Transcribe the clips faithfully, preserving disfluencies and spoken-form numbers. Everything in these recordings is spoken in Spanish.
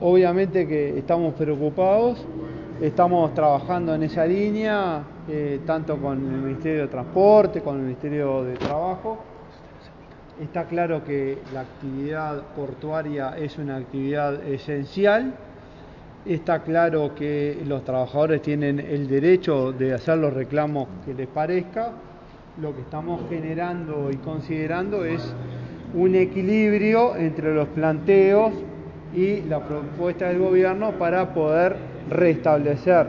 obviamente que estamos preocupados, estamos trabajando en esa línea, eh, tanto con el Ministerio de Transporte, con el Ministerio de Trabajo. Está claro que la actividad portuaria es una actividad esencial. Está claro que los trabajadores tienen el derecho de hacer los reclamos que les parezca. Lo que estamos generando y considerando es un equilibrio entre los planteos y la propuesta del gobierno para poder restablecer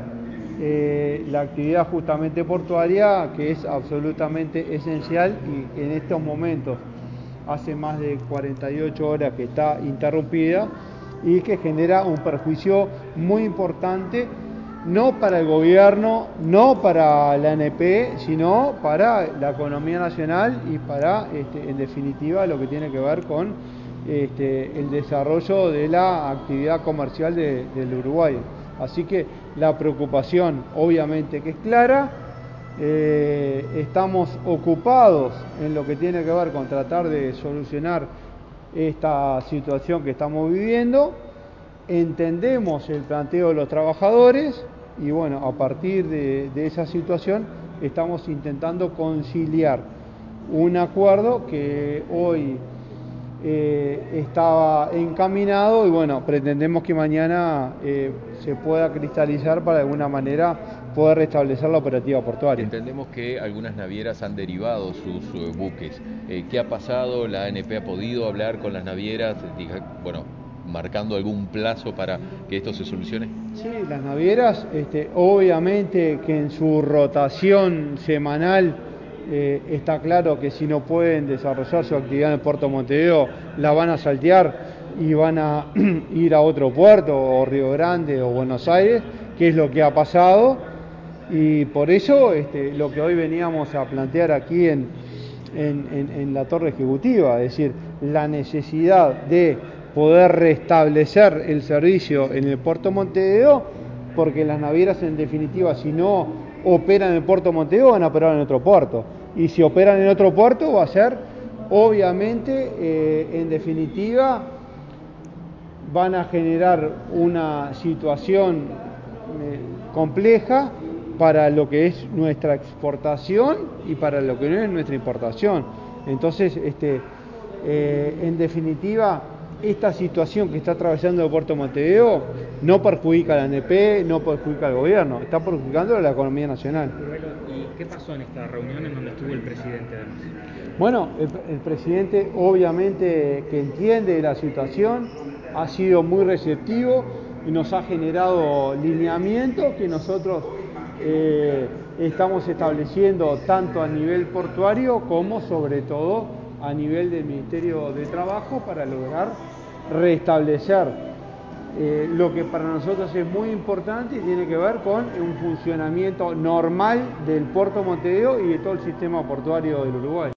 eh, la actividad justamente portuaria, que es absolutamente esencial y en estos momentos hace más de cuarenta y ocho horas que está interrumpida y que genera un perjuicio muy importante, no para el gobierno, no para la A N P, sino para la economía nacional y para, este, en definitiva, lo que tiene que ver con este, el desarrollo de la actividad comercial de, del Uruguay. Así que la preocupación, obviamente, que es clara. Eh, estamos ocupados en lo que tiene que ver con tratar de solucionar esta situación que estamos viviendo. Entendemos el planteo de los trabajadores y bueno, a partir de, de esa situación estamos intentando conciliar un acuerdo que hoy eh, estaba encaminado y bueno, pretendemos que mañana eh, se pueda cristalizar para de alguna manera poder restablecer la operativa portuaria. Entendemos que algunas navieras han derivado sus uh, buques. Eh, ¿Qué ha pasado? ¿La A N P ha podido hablar con las navieras? Bueno, marcando algún plazo para que esto se solucione. Sí, las navieras, este, obviamente que en su rotación semanal eh, está claro que si no pueden desarrollar su actividad en el puerto de Montevideo, la van a saltear y van a ir a otro puerto, o Río Grande o Buenos Aires, que es lo que ha pasado. Y por eso este, lo que hoy veníamos a plantear aquí en, en, en, en la torre ejecutiva, es decir, la necesidad de poder restablecer el servicio en el puerto de Montevideo, porque las navieras en definitiva, si no operan en el puerto de Montevideo, van a operar en otro puerto. Y si operan en otro puerto, va a ser, obviamente, eh, en definitiva, van a generar una situación eh, compleja para lo que es nuestra exportación y para lo que no es nuestra importación. Entonces, este, eh, en definitiva, esta situación que está atravesando el puerto de Montevideo no perjudica a la A N P, no perjudica al gobierno, está perjudicando a la economía nacional. ¿Y qué pasó en esta reunión en donde estuvo el presidente además? Bueno, el, el presidente obviamente que entiende la situación, ha sido muy receptivo y nos ha generado lineamientos que nosotros Eh, estamos estableciendo tanto a nivel portuario como sobre todo a nivel del Ministerio de Trabajo para lograr restablecer eh, lo que para nosotros es muy importante y tiene que ver con un funcionamiento normal del puerto de Montevideo y de todo el sistema portuario del Uruguay.